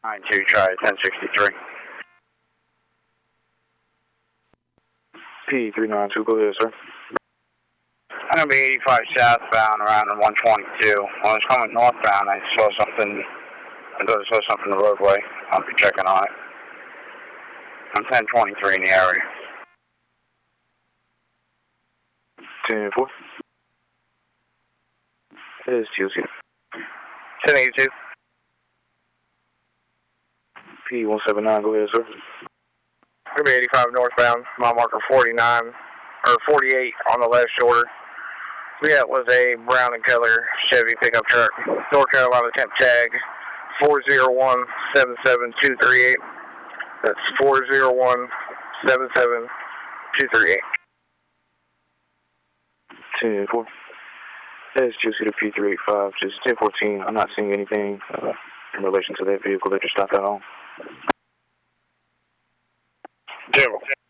92, try 1063. P392, go ahead, sir. I'm going to be 85 southbound around 122. When I was coming northbound, I saw something. I thought I saw something in the roadway. I'll be checking on it. I'm 1023 in the area. 10-4. It is TOC. 1082. P179, go ahead, sir. Gonna be 85 northbound, mile marker 49, or 48 on the left shoulder. Yeah, it was a brown and color Chevy pickup truck. North Carolina temp tag 401-77238. That's 401-77238. 10-4. That is TOC to P385, just 1014. I'm not seeing anything in relation to that vehicle that you stopped out on. Jim.